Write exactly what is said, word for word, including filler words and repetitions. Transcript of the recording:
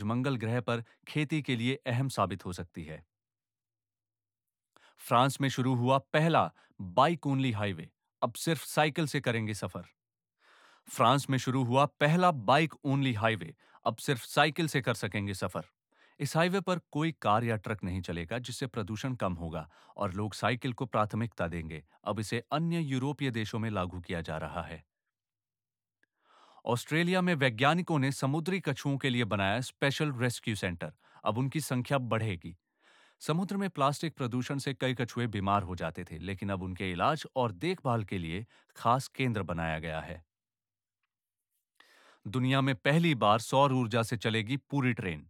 मंगल ग्रह पर खेती के लिए अहम साबित हो सकती है। फ्रांस में शुरू हुआ पहला बाइक ओनली हाईवे, अब सिर्फ साइकिल से करेंगे सफर। फ्रांस में शुरू हुआ पहला बाइक ओनली हाईवे, अब सिर्फ साइकिल से कर सकेंगे सफर। इस हाईवे पर कोई कार या ट्रक नहीं चलेगा, जिससे प्रदूषण कम होगा और लोग साइकिल को प्राथमिकता देंगे। अब इसे अन्य यूरोपीय देशों में लागू किया जा रहा है। ऑस्ट्रेलिया में वैज्ञानिकों ने समुद्री कछुओं के लिए बनाया स्पेशल रेस्क्यू सेंटर। अब उनकी संख्या बढ़ेगी। समुद्र में प्लास्टिक प्रदूषण से कई कछुए बीमार हो जाते थे, लेकिन अब उनके इलाज और देखभाल के लिए खास केंद्र बनाया गया है। दुनिया में पहली बार सौर ऊर्जा से चलेगी पूरी ट्रेन।